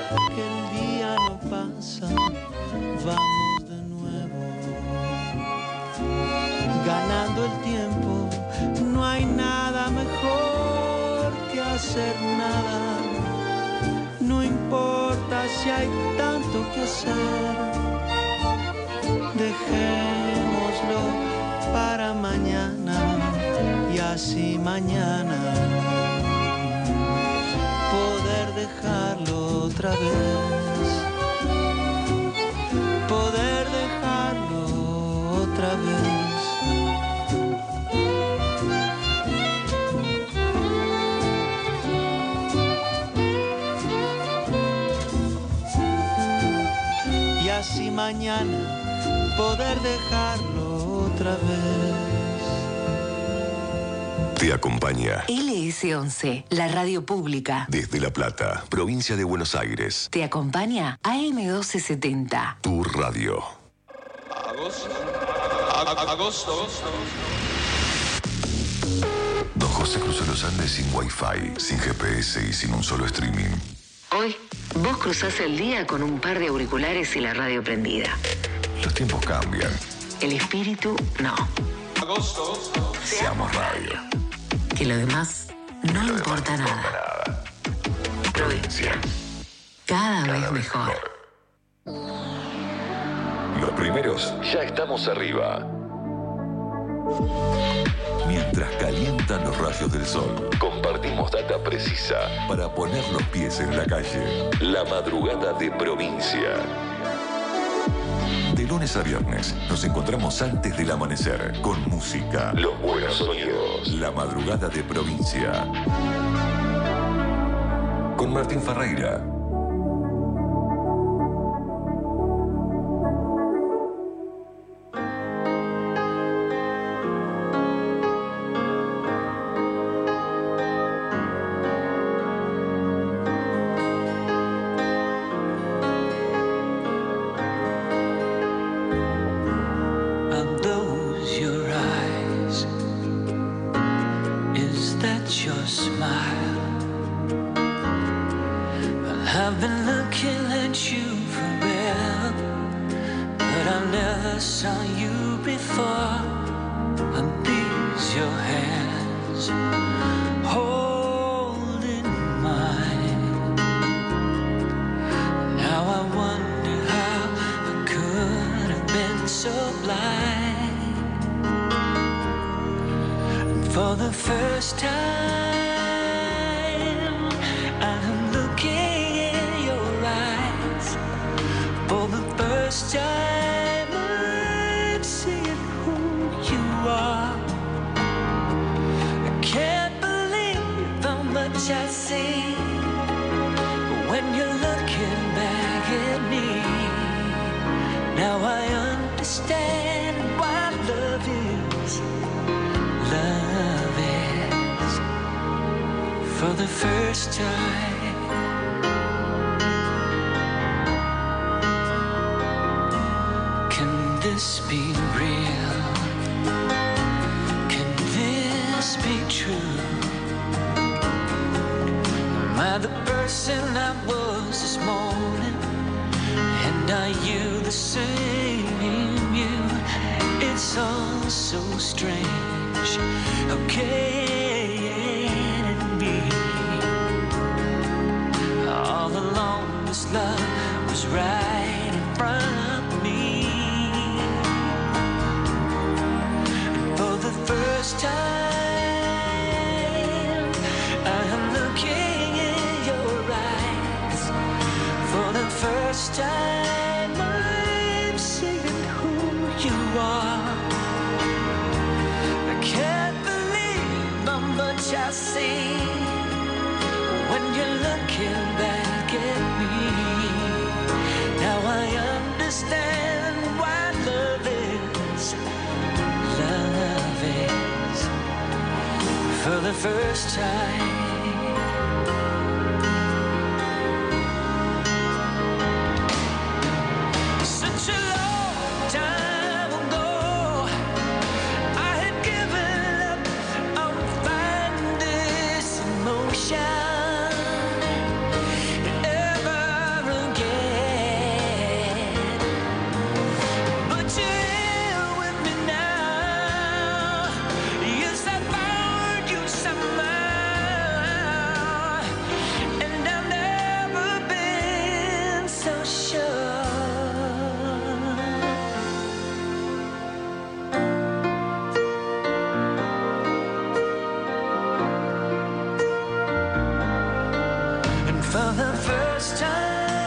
que el día no pasa, vamos de nuevo. Ganando el tiempo, no hay nada mejor que hacer nada. No importa si hay tanto que hacer, dejémoslo para mañana y así mañana poder dejarlo otra vez, poder dejarlo otra vez. Y así mañana poder dejarlo otra vez. Te acompaña LS11, la radio pública. desde La Plata, provincia de Buenos Aires. Te acompaña AM1270. Tu radio. Agosto. Don José cruzó los Andes sin Wi-Fi, sin GPS y sin un solo streaming. Hoy, vos cruzás el día con un par de auriculares y la radio prendida. Los tiempos cambian. El espíritu, no. Agosto. Seamos radio. Que lo demás no importa nada. Provincia. Cada vez mejor. Los primeros ya estamos arriba. Mientras calientan los rayos del sol, compartimos data precisa para poner los pies en la calle. La madrugada de provincia. De lunes a viernes nos encontramos antes del amanecer con música, los buenos sonidos. La madrugada de provincia. Con Martín Ferreira. Are those your eyes? Is that your smile? Well, I've been looking at you forever, but I never saw you before. Are these your hands holding mine? Now I wonder how I could have been so blind. And for the first time, I'm looking in your eyes. For the first time, I'm seeing who you are. I can't believe how much I see when you're looking back at me. Now I understand why love is. Love is. For the first time. Can this be real? Can this be true? Am I the person I was this morning? And are you the same you? It's all so strange. How can it be? All along this love was right in front of me. And for the first time, I'm looking in your eyes. For the first time, I'm seeing who you are. I can't believe how much I see when you're looking back at me. Now I understand why love is. Love is. For the first time. Such a long time ago, I had given up on finding this emotion. Ever first time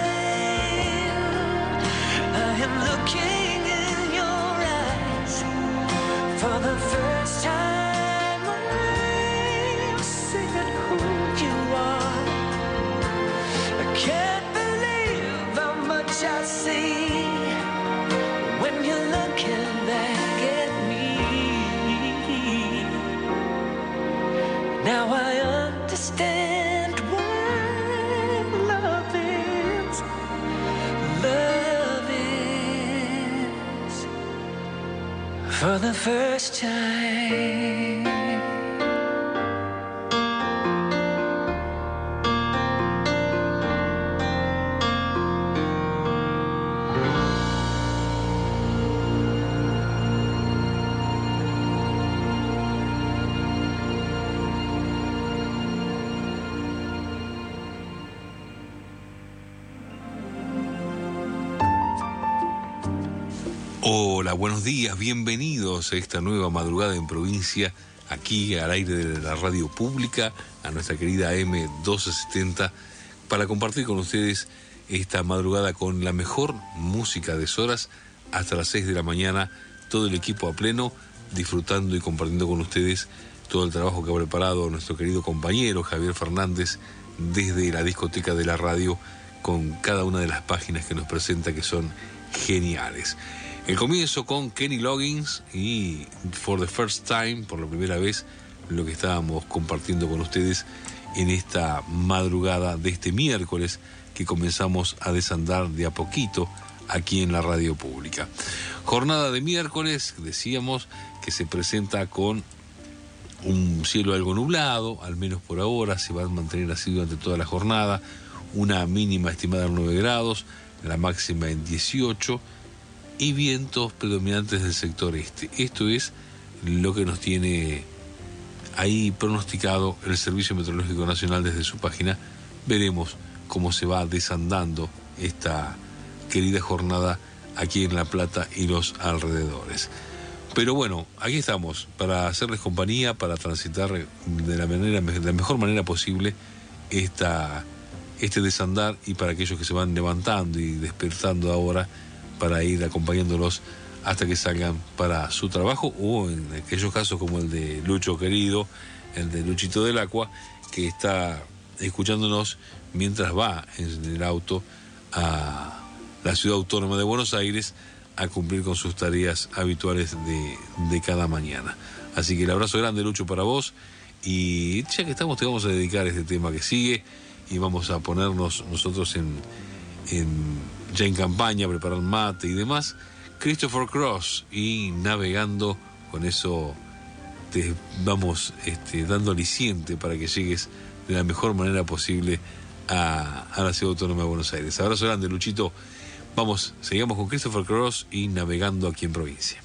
I am looking in your eyes. For the first time I'm seeing who you are. I can't believe how much I see when you're looking back at me. Now I understand what love is. Love is for the first time. Hola, buenos días, bienvenidos a esta nueva madrugada en provincia, aquí al aire de la radio pública, a nuestra querida M1270, para compartir con ustedes esta madrugada con la mejor música de Soras hasta las 6 de la mañana, todo el equipo a pleno, disfrutando y compartiendo con ustedes todo el trabajo que ha preparado nuestro querido compañero Javier Fernández desde la discoteca de la radio, con cada una de las páginas que nos presenta que son geniales. El comienzo con Kenny Loggins y For the First Time, por la primera vez, lo que estábamos compartiendo con ustedes en esta madrugada de este miércoles que comenzamos a desandar de a poquito aquí en la radio pública. Jornada de miércoles, decíamos, que se presenta con un cielo algo nublado, al menos por ahora, se va a mantener así durante toda la jornada, una mínima estimada en 9 grados, la máxima en 18, y vientos predominantes del sector este. Esto es lo que nos tiene ahí pronosticado el Servicio Meteorológico Nacional desde su página. Veremos cómo se va desandando esta querida jornada aquí en La Plata y los alrededores. Pero bueno, aquí estamos para hacerles compañía, para transitar de la mejor manera posible este desandar, y para aquellos que se van levantando y despertando ahora, para ir acompañándolos hasta que salgan para su trabajo, o en aquellos casos como el de Lucho querido, el de Luchito del Aqua, que está escuchándonos mientras va en el auto a la Ciudad Autónoma de Buenos Aires a cumplir con sus tareas habituales de cada mañana. Así que el abrazo grande, Lucho, para vos, y ya que estamos te vamos a dedicar este tema que sigue y vamos a ponernos nosotros ya en campaña, preparar mate y demás. Christopher Cross y Navegando, con eso te vamos dando aliciente para que llegues de la mejor manera posible a la Ciudad Autónoma de Buenos Aires. Abrazo grande, Luchito. Vamos, seguimos con Christopher Cross y Navegando aquí en provincia.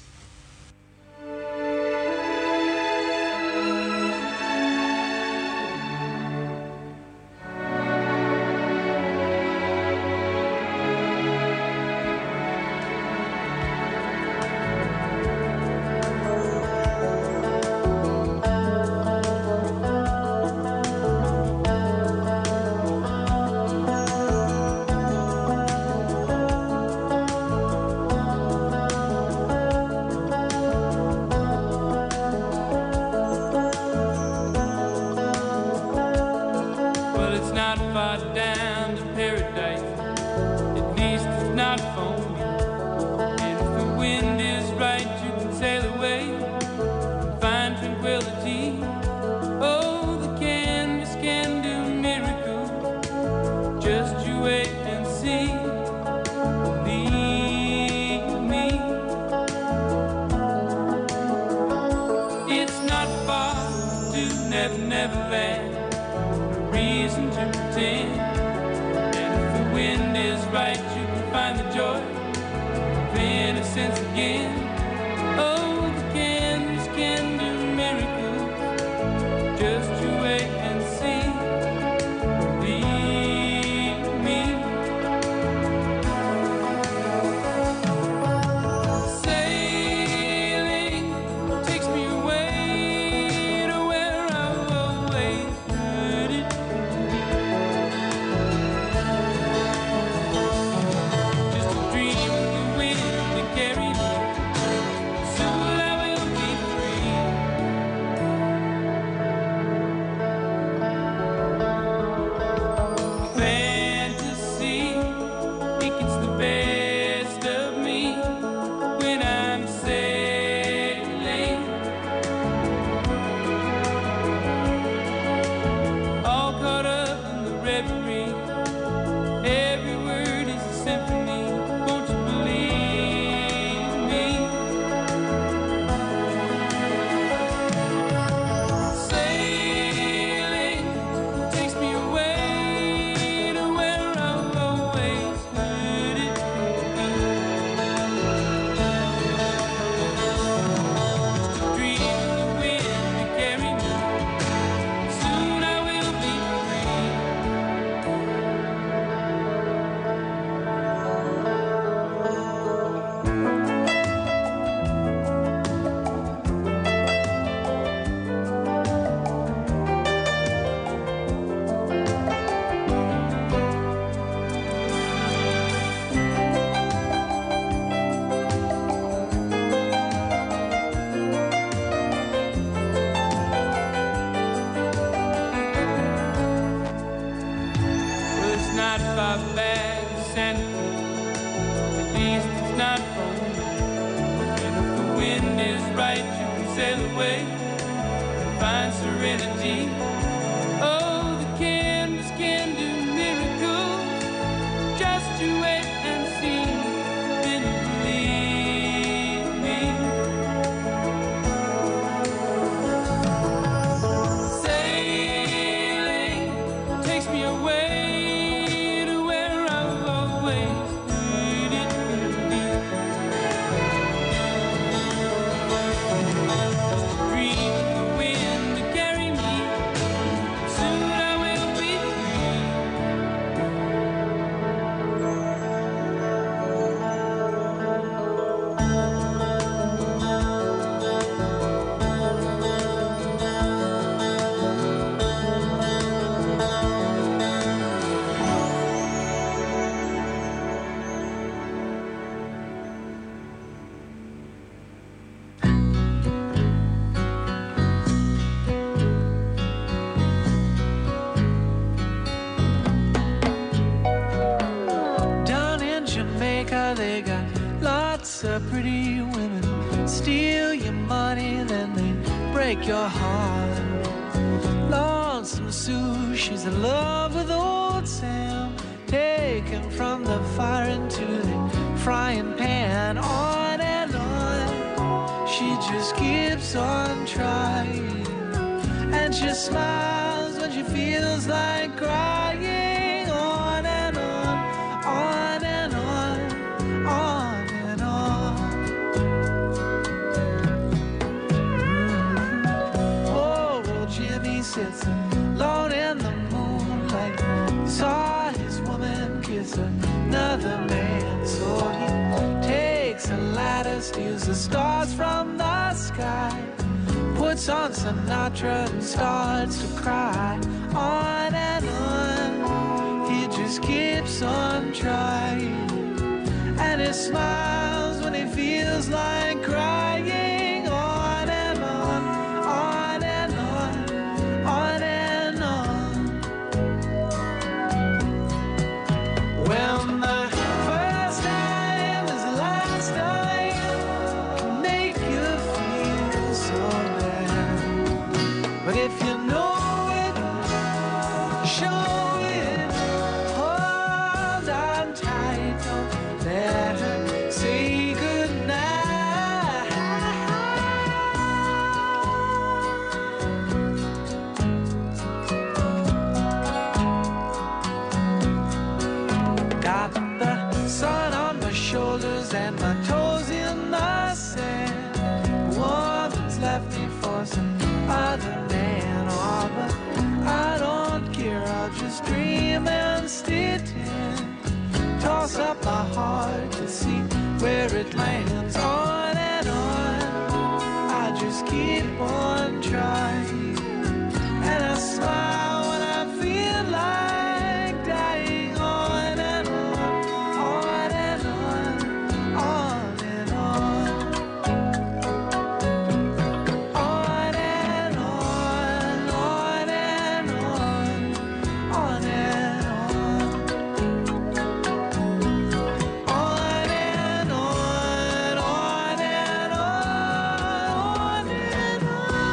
away and find serenity. Oh, the canvas can do miracles. Just you wait and see, then you believe me. Sailing takes me away to where I've always needed to be. Just a dream of the wind to carry me. Soon I will be free. Down in Jamaica, they got lots of pretty women. Steal your money, then they break your heart. Lonesome Sue, she's in love with old Sam. Taken from the fire into the frying pan. On and on, she just keeps on trying. And she smiles when she feels like crying. On and on, on and on, on and on. Oh, well, Jimmy sits alone in the moonlight. He saw his woman kiss another man. So he takes a ladder, steals the stars from the sky, puts on Sinatra and starts to cry. On and on, he just keeps on trying. And he smiles when he feels like crying. On and on, on and on, on and on. When the first time is the last time, can make you feel so bad. But if you know it, show it. Hold on tight, don't let her say goodnight. Got the sun on my shoulders and my toes in the sand. Woman's left me for some other man. Oh, but I don't care, I'll just dream and stay tin. Toss up my heart to see where it lands. On and on, I just keep on trying. And I smile when I feel like dying. On and on, on and on, on and on. On and on, on and on, on and on. On and on, on and on, on and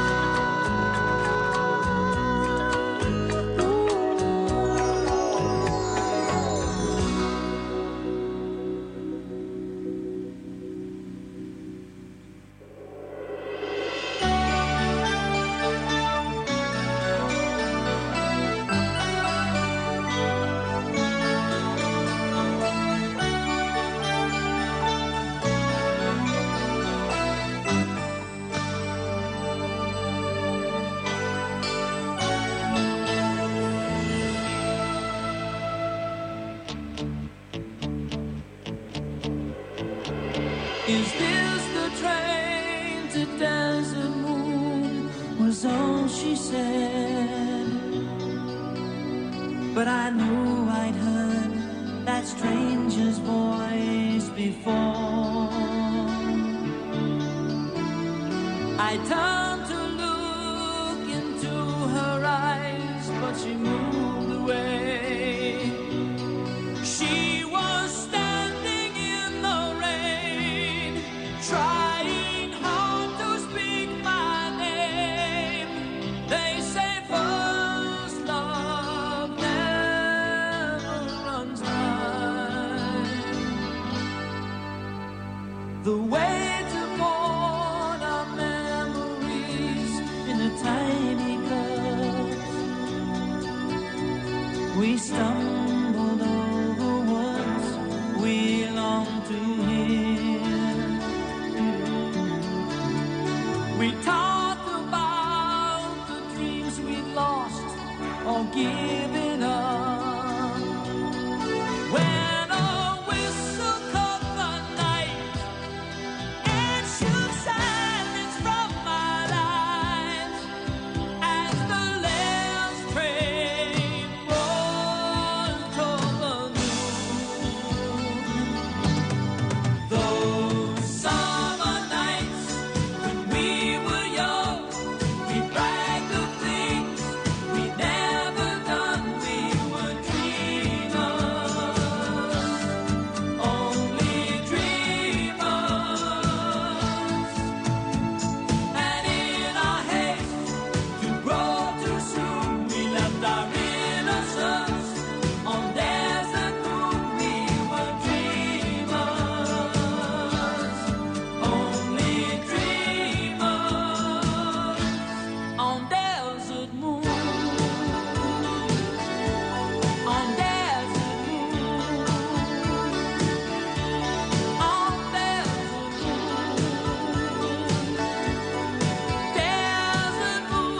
Is this the train to Desert Moon? Was all she said. But I knew I'd heard that stranger's voice before. I turned to look into her eyes, but she moved away. She was standing in the rain, trying hard to speak my the way to mourn our memories in a tiny cups. We stumbled over words we long to hear. We talked about the dreams we'd lost or given up. When a whistle cut the night and shook silence from my life as the last train rolled toward the noon. Those summer nights when we were young, we bragged of things we'd never done. We were dreamers, only dreamers. And in our haste to grow too soon, we left our innocence on desert moon. We were dreamers, only dreamers on desert moon. On desert moon, on desert moon,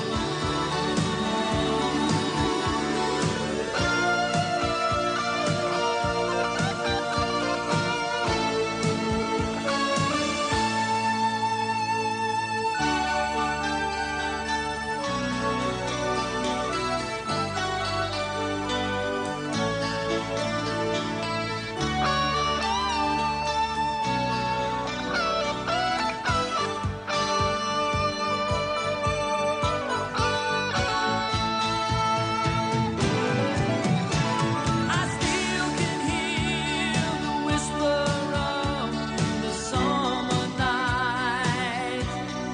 I still can hear the whisper of the summer night.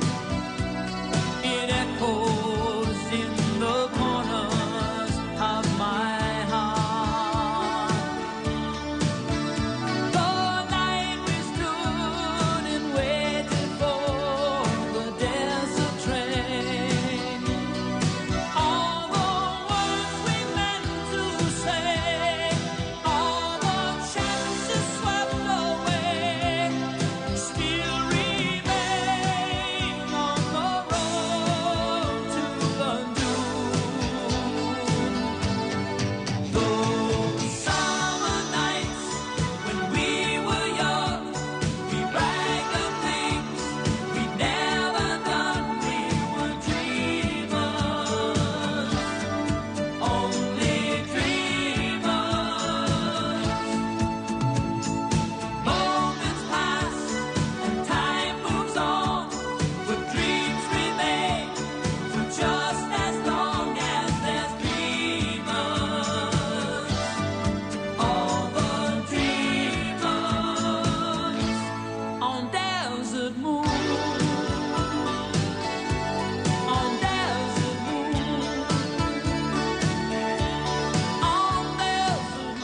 It echoes in the corners of my heart. The night we stood and waited for the desert train. All the words we meant to say, all the chances swept away, still remain on the road to the noon. Those summer nights when we were young, we bragged of things we'd never done. We were dreamers, only dreamers. Moments pass and time moves on, but dreams remain for just as long as there's dreamers. All the dreamers on desert moon, on desert moon, on desert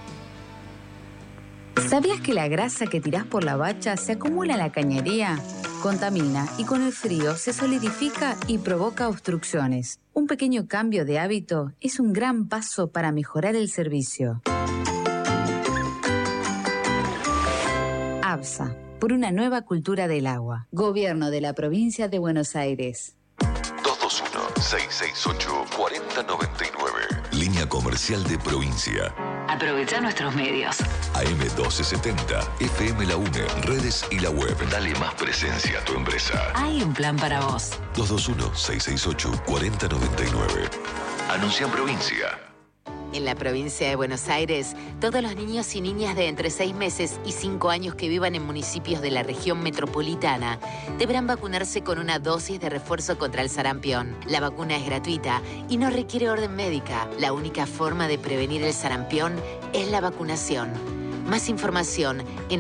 ¿Sabías que la grasa que tirás por la bacha se acumula en la cañería? contamina y con el frío se solidifica y provoca obstrucciones. Un pequeño cambio de hábito es un gran paso para mejorar el servicio. ABSA, por una nueva cultura del agua. Gobierno de la Provincia de Buenos Aires. 221-668-4099. Línea comercial de provincia. Aprovecha nuestros medios. AM1270, FM La UNE, redes y la web. Dale más presencia a tu empresa. Hay un plan para vos. 221-668-4099. Anuncia en provincia. En la provincia de Buenos Aires, todos los niños y niñas de entre 6 meses y 5 años que vivan en municipios de la región metropolitana deberán vacunarse con una dosis de refuerzo contra el sarampión. La vacuna es gratuita y no requiere orden médica. La única forma de prevenir el sarampión es la vacunación. Más información en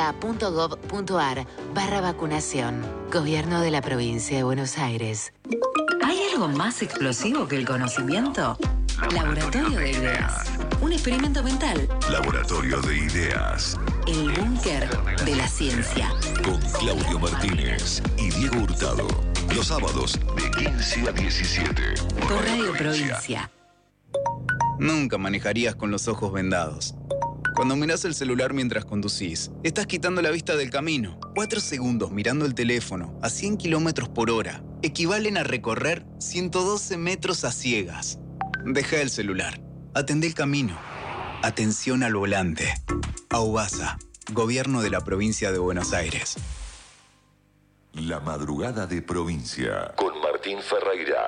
gba.gov.ar/vacunación. Gobierno de la provincia de Buenos Aires. ¿Hay algo más explosivo que el conocimiento? Laboratorio de Ideas. Un experimento mental. Laboratorio de Ideas. El búnker de la ciencia. Con Claudio Martínez y Diego Hurtado. Los sábados de 15 a 17. Por Radio Provincia. Nunca manejarías con los ojos vendados. Cuando mirás el celular mientras conducís, estás quitando la vista del camino. 4 segundos mirando el teléfono a 100 kilómetros por hora equivalen a recorrer 112 metros a ciegas. Deja el celular. Atendé el camino. Atención al volante. AUBASA, Gobierno de la Provincia de Buenos Aires. La madrugada de provincia. Con Martín Ferreira.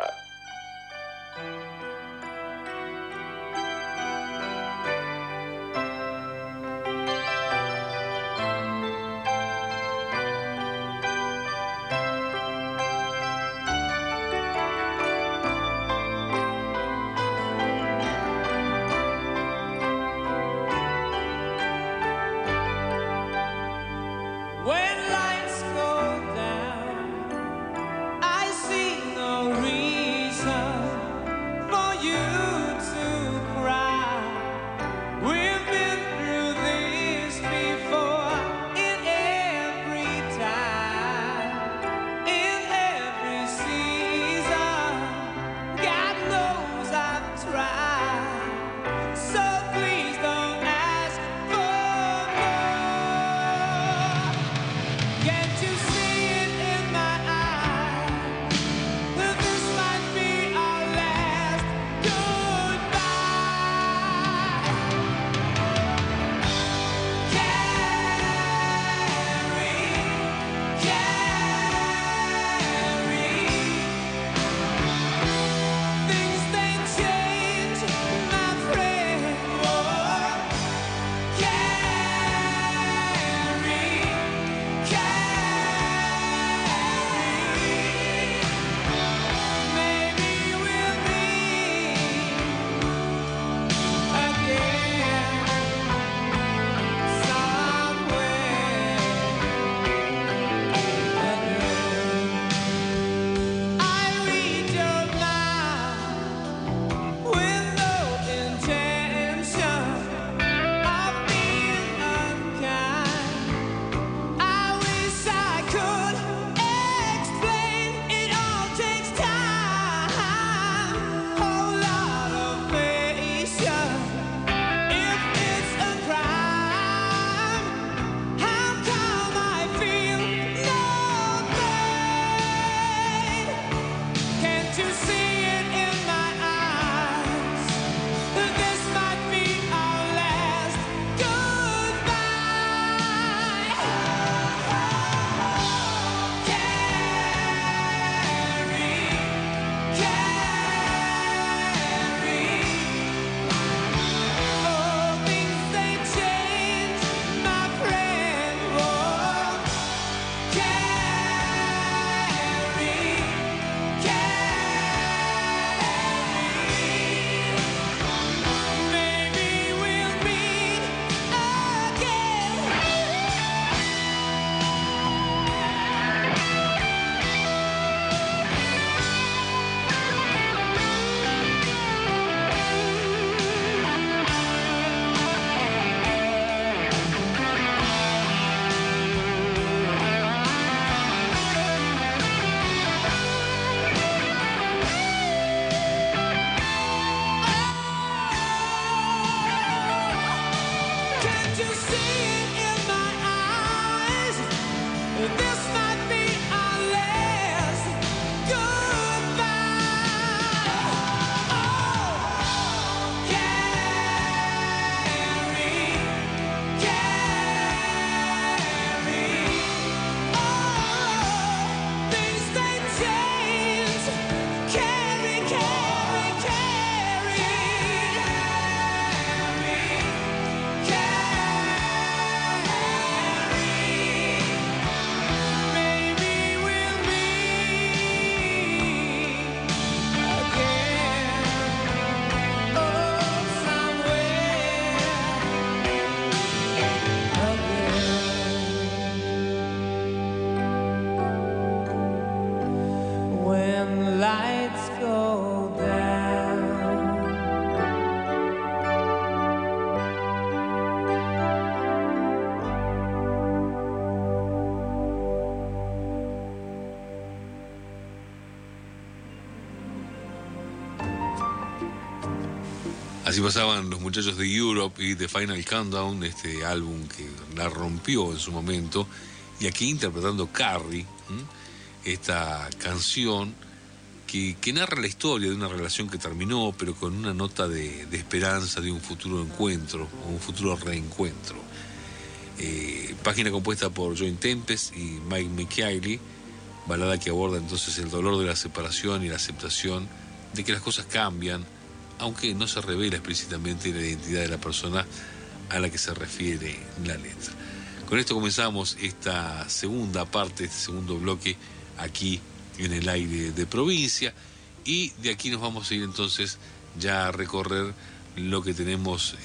when the lights go down. Así pasaban los muchachos de Europe y The Final Countdown, este álbum que la rompió en su momento, y aquí interpretando Carrie, esta canción que narra la historia de una relación que terminó, pero con una nota de esperanza de un futuro encuentro, o un futuro reencuentro. Página compuesta por Joan Tempest y Mike McKinley, balada que aborda entonces el dolor de la separación y la aceptación de que las cosas cambian, aunque no se revela explícitamente la identidad de la persona a la que se refiere la letra. Con esto comenzamos esta segunda parte, este segundo bloque aquí en el aire de provincia, y de aquí nos vamos a ir entonces ya a recorrer lo que tenemos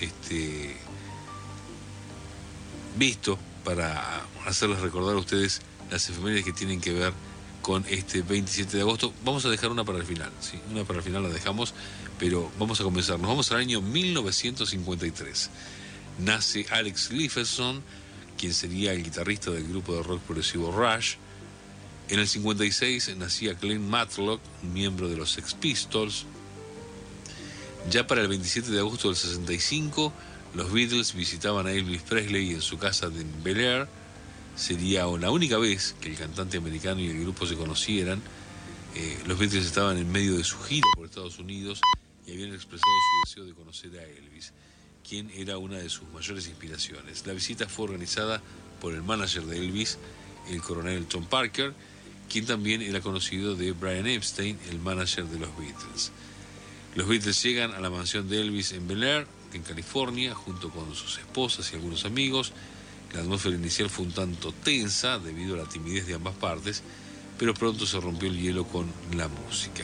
visto para hacerles recordar a ustedes las efemérides que tienen que ver con este 27 de agosto. Vamos a dejar una para el final, ¿sí? Una para el final la dejamos, pero vamos a comenzar. Nos vamos al año 1953. Nace Alex Lifeson, quien sería el guitarrista del grupo de rock progresivo Rush. En el 56 nacía Glenn Matlock, miembro de los Sex Pistols. Ya para el 27 de agosto del 65, los Beatles visitaban a Elvis Presley en su casa de Bel Air. Sería la única vez que el cantante americano y el grupo se conocieran. Los Beatles estaban en medio de su gira por Estados Unidos y habían expresado su deseo de conocer a Elvis, quien era una de sus mayores inspiraciones. La visita fue organizada por el manager de Elvis, el coronel Tom Parker, quien también era conocido de Brian Epstein, el manager de los Beatles. Los Beatles llegan a la mansión de Elvis en Bel Air, en California, junto con sus esposas y algunos amigos. La atmósfera inicial fue un tanto tensa debido a la timidez de ambas partes, pero pronto se rompió el hielo con la música.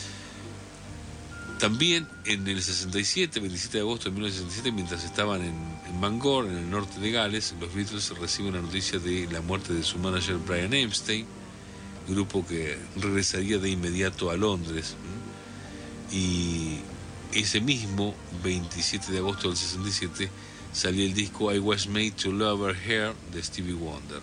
También en el 67, 27 de agosto de 1967, mientras estaban en Bangor, en el norte de Gales, los Beatles reciben la noticia de la muerte de su manager Brian Epstein, grupo que regresaría de inmediato a Londres. Y ese mismo 27 de agosto del 67 salía el disco I Was Made to Love Her Hair de Stevie Wonder.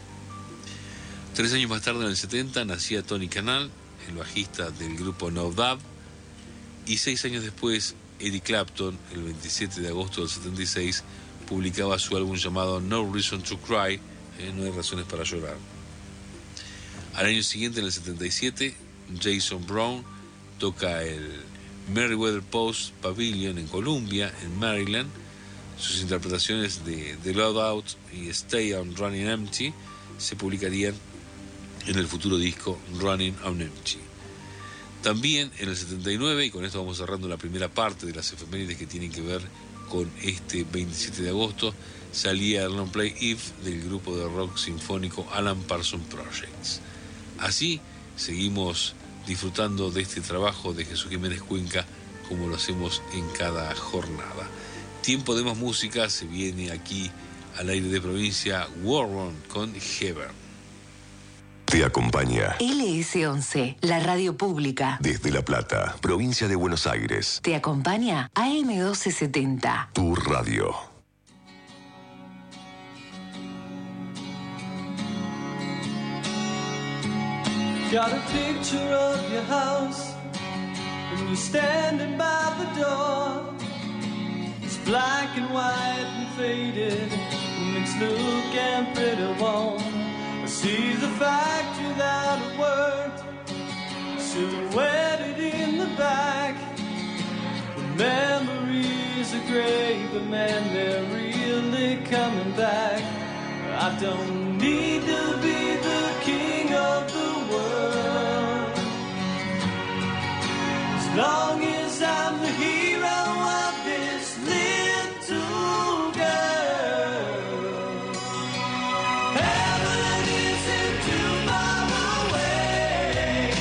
3 años más tarde, en el 70, nacía Tony Kanal, el bajista del grupo No Doubt. Y 6 años después, Eric Clapton, el 27 de agosto del 76, publicaba su álbum llamado No Reason to Cry, No hay razones para llorar. Al año siguiente, en el 77, Jason Brown toca el Merriweather Post Pavilion en Columbia, en Maryland. Sus interpretaciones de The Loud Out y Stay on Running Empty se publicarían en el futuro disco Running on Empty. También en el 79, y con esto vamos cerrando la primera parte de las efemérides que tienen que ver con este 27 de agosto, salía el long play If del grupo de rock sinfónico Alan Parsons Project. Así seguimos disfrutando de este trabajo de Jesús Jiménez Cuenca, como lo hacemos en cada jornada. Tiempo de más música, se viene aquí al aire de provincia War Run con Heber. Te acompaña LS11, la radio pública. desde La Plata, provincia de Buenos Aires. Te acompaña AM1270. Tu radio. Got a picture of your house, and you're standing by the door. It's black and white and faded, and it's looking pretty warm. I see the factory that it worked, silhouetted in the back. The memories are gray, but man, they're really coming back. I don't need to be the king of the world, as long as I'm the hero of this little girl. Heaven isn't too far away,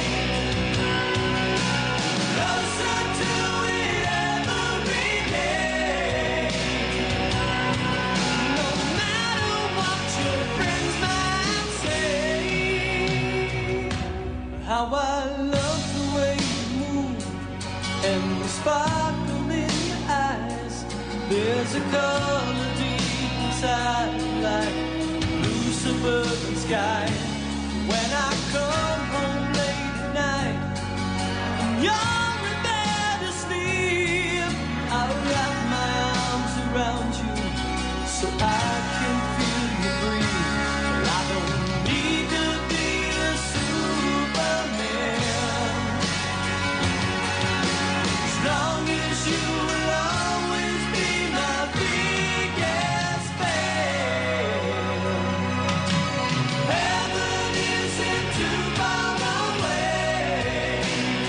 closer to it every day. No matter what your friends might say, how How I love the way you move and the sparkle in your eyes. There's a color deep inside like blue suburban sky. When I come home late at night, you're in bed asleep, I'll wrap my arms around you so I can feel you breathe. I don't need to be a Superman, as long as you will always be my biggest fan. Heaven isn't too far away,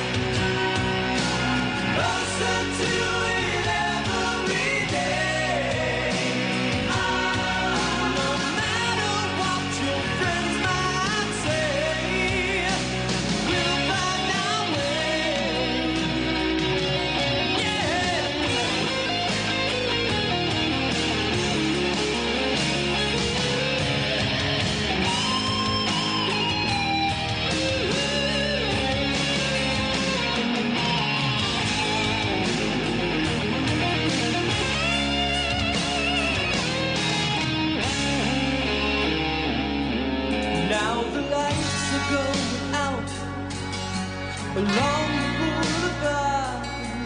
closer to it every day. No matter what your friends might say, we'll find our way. Now the lights are going out along the boulevard.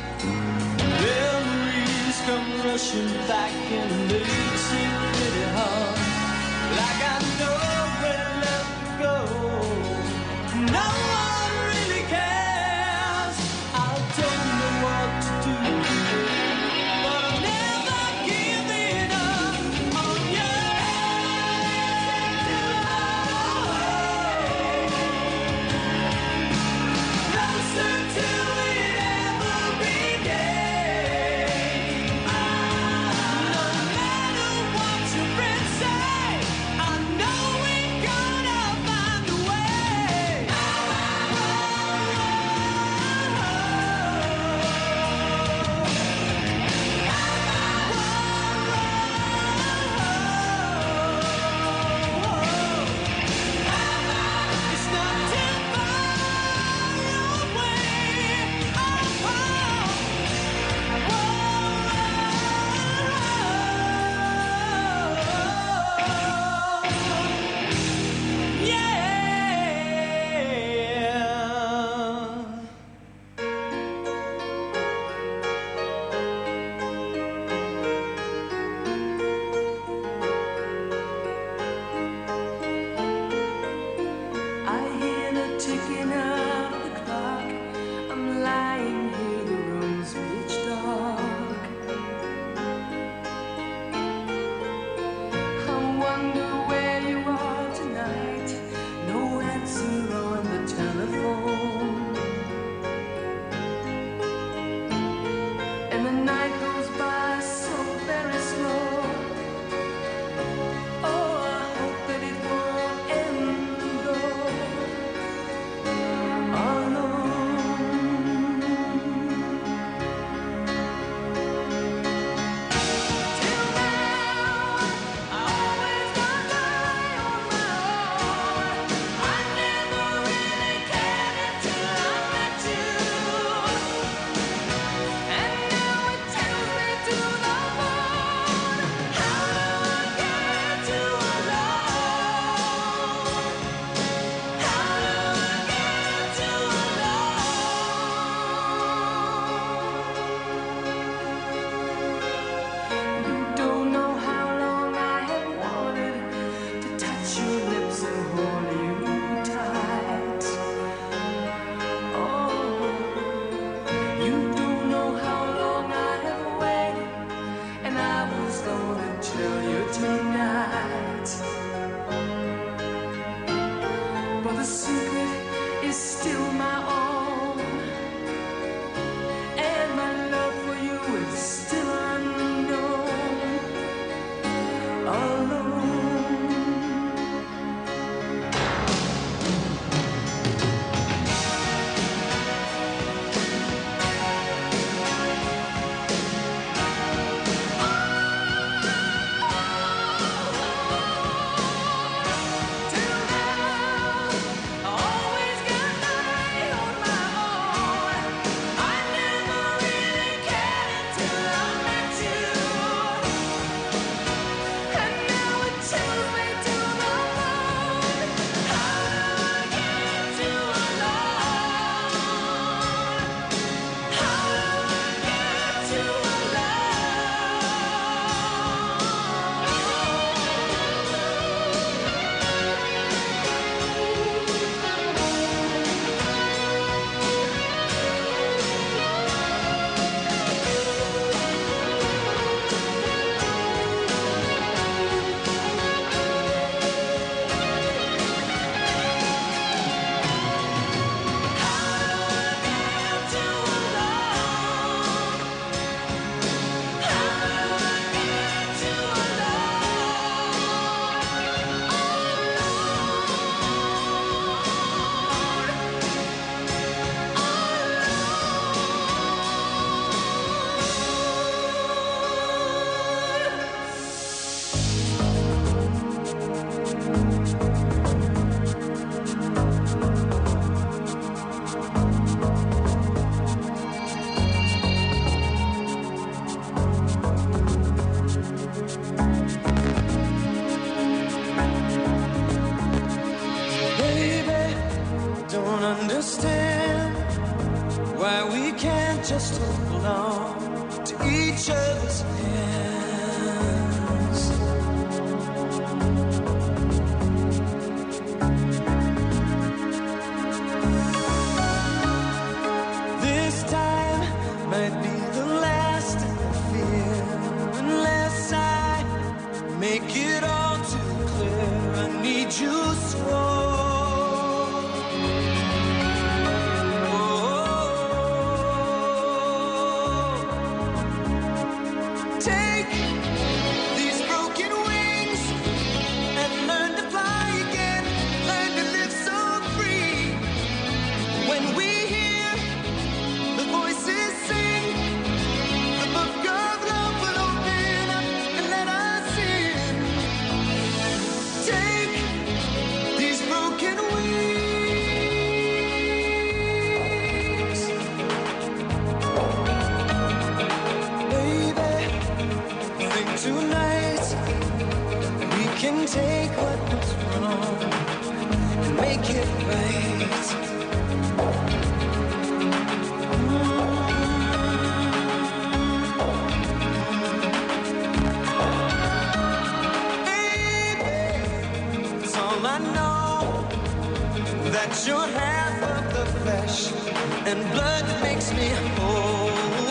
Memories come rushing back and they seem pretty hard. Like I know where to let go. No one really cares. I don't know what to do, but I'm never giving up on you. Closer to it every day. No matter what just hold on to each other's hands. This time might be the last of the fear, unless I make it all too clear. I need you so. Take what was wrong and make it right. Baby, it's all I know, that you're half of the flesh and blood that makes me whole.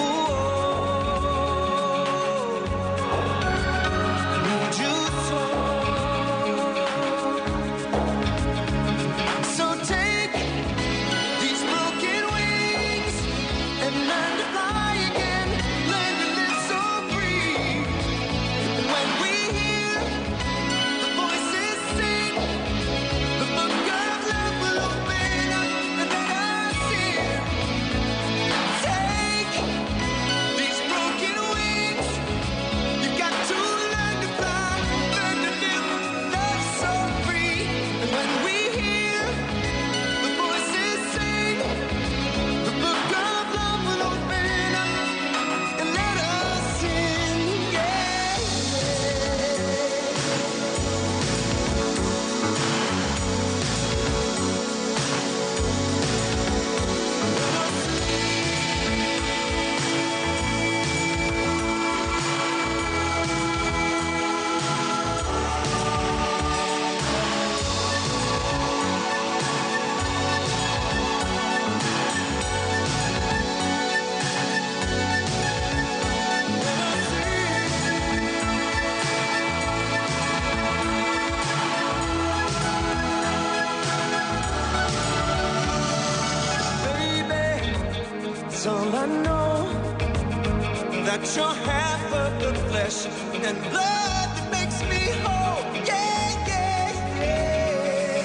All I know, that you're half of the flesh and blood that makes me whole. Yeah, yeah, yeah.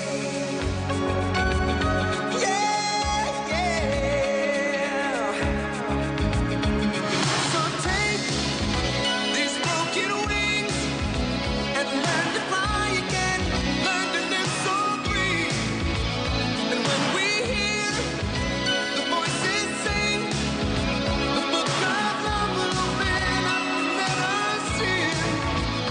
Yeah, yeah. So take these broken wings and learn to fly again. Learn to live so free. And when we hear the voices sing, the book of love will open up and let us in.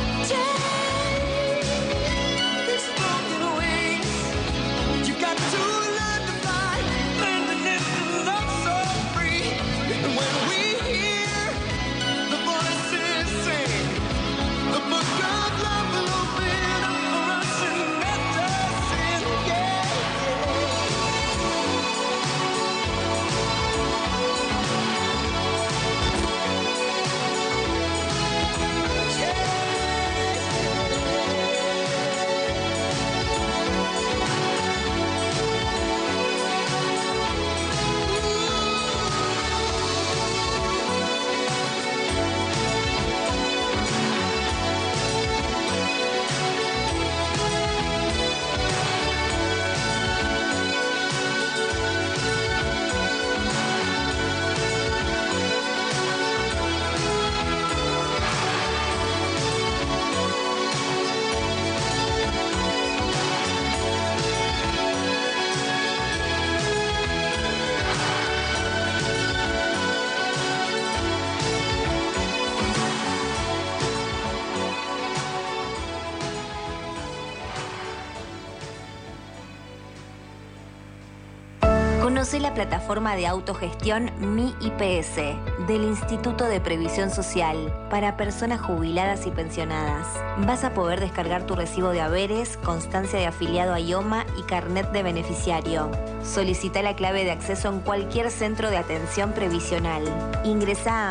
Conoce la plataforma de autogestión Mi IPS del Instituto de Previsión Social para personas jubiladas y pensionadas. Vas a poder descargar tu recibo de haberes, constancia de afiliado a IOMA y carnet de beneficiario. Solicita la clave de acceso en cualquier centro de atención previsional. Ingresa a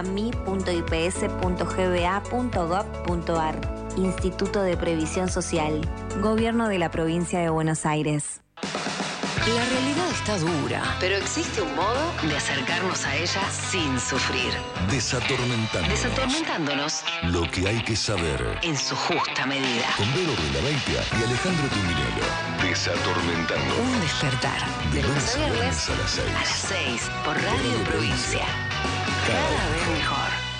mi.ips.gba.gov.ar. Instituto de Previsión Social. Gobierno de la Provincia de Buenos Aires. La realidad está dura, pero existe un modo de acercarnos a ella sin sufrir. Desatormentándonos Lo que hay que saber. en su justa medida. Con Vero Baitia y Alejandro Tuminello. Desatormentando. Un despertar. De lunes a viernes a las 6. A las 6 por Radio Provincia. Cada vez mejor.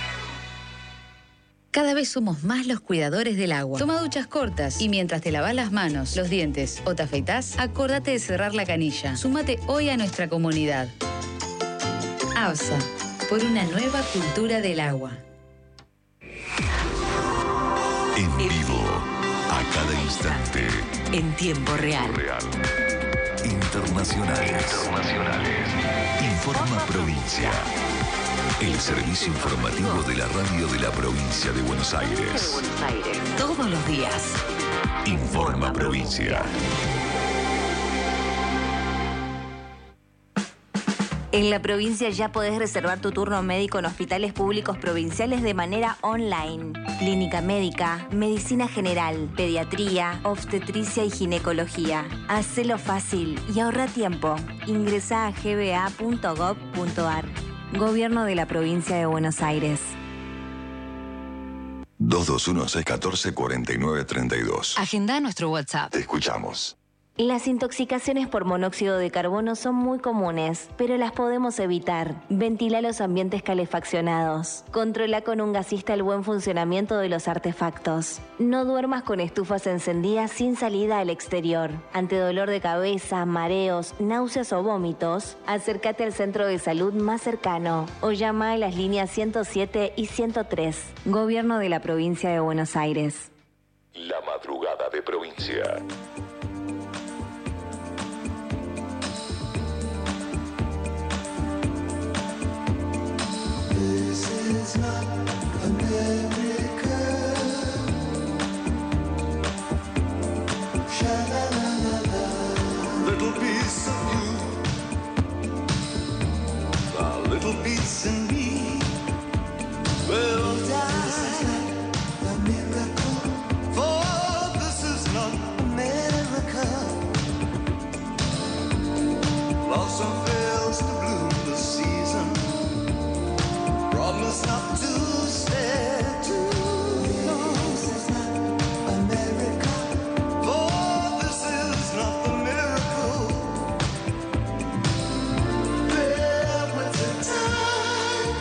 Cada vez somos más los cuidadores del agua. Toma duchas cortas y mientras te lavas las manos, los dientes o te afeitás, acordate de cerrar la canilla. Súmate hoy a nuestra comunidad. ABSA, por una nueva cultura del agua. En vivo. A cada instante. En tiempo real. Internacionales. Informa Provincia. El servicio informativo de la radio de la provincia de Buenos Aires. Todos los días. Informa Provincia. En la provincia ya podés reservar tu turno médico en hospitales públicos provinciales de manera online. Clínica médica, medicina general, pediatría, obstetricia y ginecología. Hacelo fácil y ahorra tiempo. Ingresá a gba.gov.ar. Gobierno de la Provincia de Buenos Aires. 221-614-4932. Agenda nuestro WhatsApp. Te escuchamos. Las intoxicaciones por monóxido de carbono son muy comunes, pero las podemos evitar. Ventila los ambientes calefaccionados. Controla con un gasista el buen funcionamiento de los artefactos. No duermas con estufas encendidas sin salida al exterior. Ante dolor de cabeza, mareos, náuseas o vómitos, acércate al centro de salud más cercano o llama a las líneas 107 y 103. Gobierno de la Provincia de Buenos Aires. La madrugada de provincia. Little piece of you, a little piece in me will die. A miracle, for this is not America. Blossom fails to bloom this season. Promise not to stay too long. This is not America. For this is not the miracle. There was a time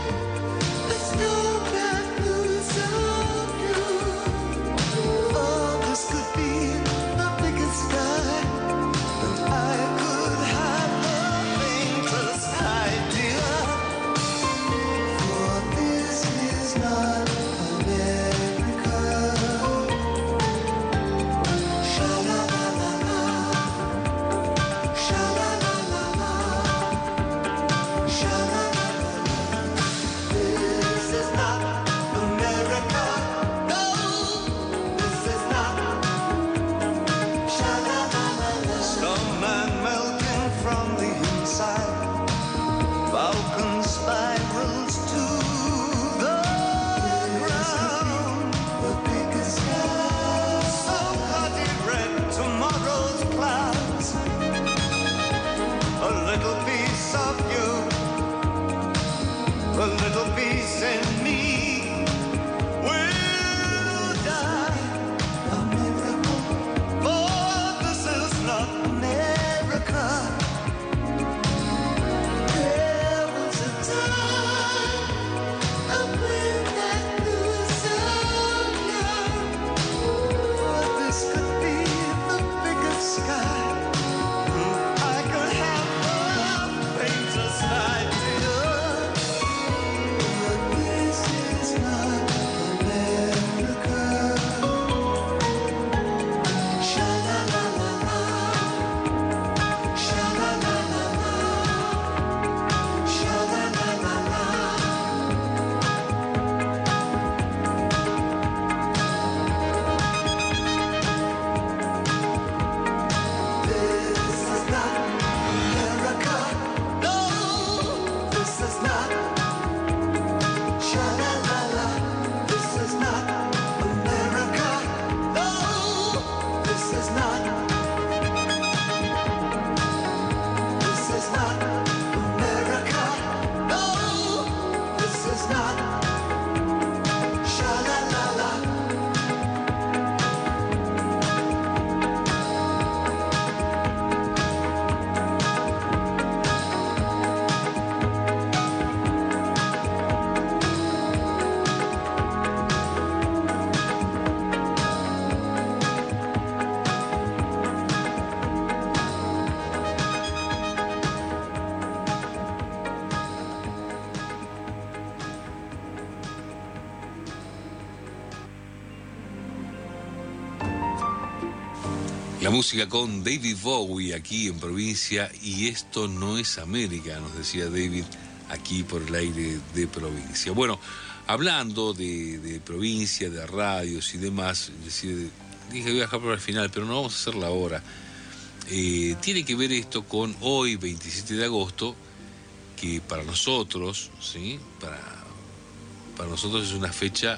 La música con David Bowie aquí en provincia, y esto no es América, nos decía David aquí por el aire de provincia. Bueno, hablando de provincia, de radios y demás, dije que voy a dejar para el final, pero no vamos a hacerla ahora. Tiene que ver esto con hoy, 27 de agosto, que para nosotros, ¿sí? Para nosotros es una fecha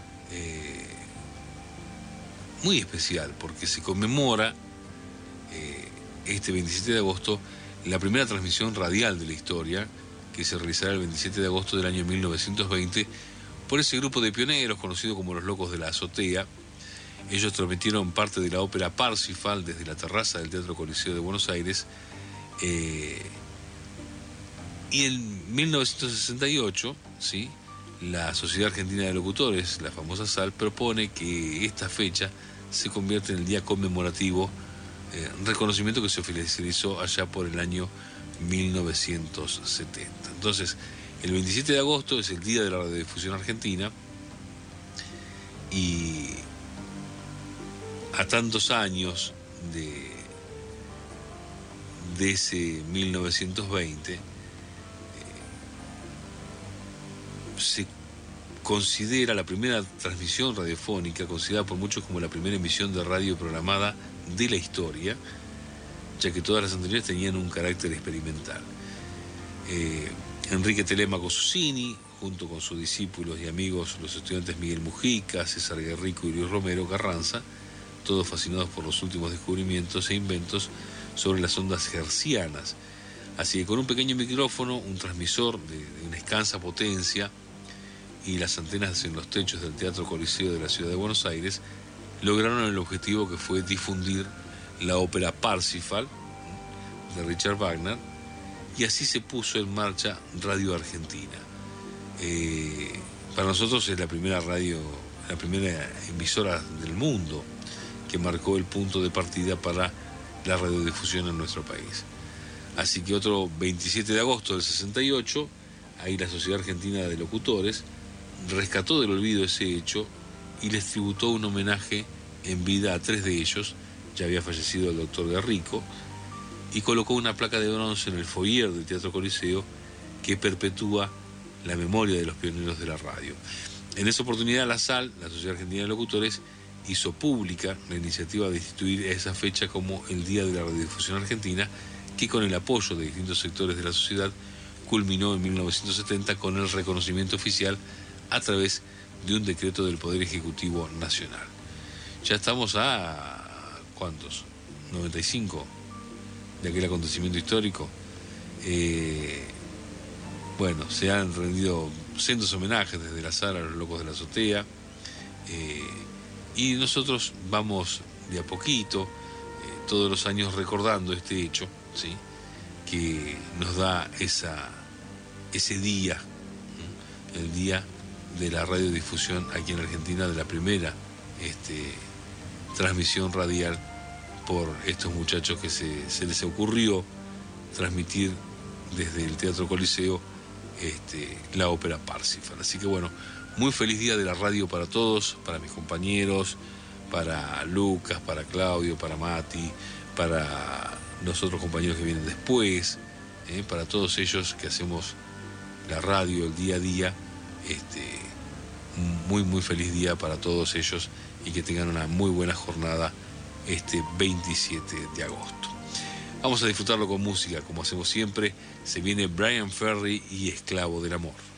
muy especial, porque se conmemora este 27 de agosto la primera transmisión radial de la historia, que se realizará el 27 de agosto del año 1920 por ese grupo de pioneros conocido como los Locos de la Azotea. Ellos transmitieron parte de la ópera Parsifal desde la terraza del Teatro Coliseo de Buenos Aires, y en 1968, ¿sí?, la Sociedad Argentina de Locutores, la famosa SAL, propone que esta fecha se convierta en el día conmemorativo, reconocimiento que se oficializó allá por el año 1970. Entonces, el 27 de agosto es el Día de la Radiodifusión Argentina, y a tantos años de ese 1920, se considera la primera transmisión radiofónica, considerada por muchos como la primera emisión de radio programada de la historia, ya que todas las anteriores tenían un carácter experimental. Enrique Telemaco Susini, junto con sus discípulos y amigos, los estudiantes Miguel Mujica, César Guerrico y Luis Romero Carranza, todos fascinados por los últimos descubrimientos e inventos sobre las ondas hertzianas. Así que con un pequeño micrófono, un transmisor de una escasa potencia y las antenas en los techos del Teatro Coliseo de la Ciudad de Buenos Aires, lograron el objetivo, que fue difundir la ópera Parsifal de Richard Wagner, y así se puso en marcha Radio Argentina. Para nosotros es la primera emisora del mundo que marcó el punto de partida para la radiodifusión en nuestro país. Así que otro 27 de agosto del 68, ahí la Sociedad Argentina de Locutores rescató del olvido ese hecho y les tributó un homenaje en vida a 3 de ellos. Ya había fallecido el doctor Guerrico, y colocó una placa de bronce en el foyer del Teatro Coliseo que perpetúa la memoria de los pioneros de la radio. En esa oportunidad la SAL, la Sociedad Argentina de Locutores, hizo pública la iniciativa de instituir esa fecha como el Día de la Radiodifusión Argentina, que con el apoyo de distintos sectores de la sociedad culminó en 1970 con el reconocimiento oficial a través de un decreto del Poder Ejecutivo Nacional. Ya estamos a ¿cuántos? 95 de aquel acontecimiento histórico. Bueno, se han rendido sendos homenajes desde la sala a los Locos de la Azotea, y nosotros vamos de a poquito, todos los años, recordando este hecho, ¿sí?, que nos da ese día, el día de la radiodifusión aquí en Argentina, de la primera transmisión radial por estos muchachos que se les ocurrió transmitir desde el Teatro Coliseo la ópera Parsifal. Así que bueno, muy feliz día de la radio para todos, para mis compañeros, para Lucas, para Claudio, para Mati, para los otros compañeros que vienen después, para todos ellos que hacemos la radio el día a día. Muy feliz día para todos ellos, y que tengan una muy buena jornada este 27 de agosto. Vamos a disfrutarlo con música, como hacemos siempre. Se viene Brian Ferry y Esclavo del Amor.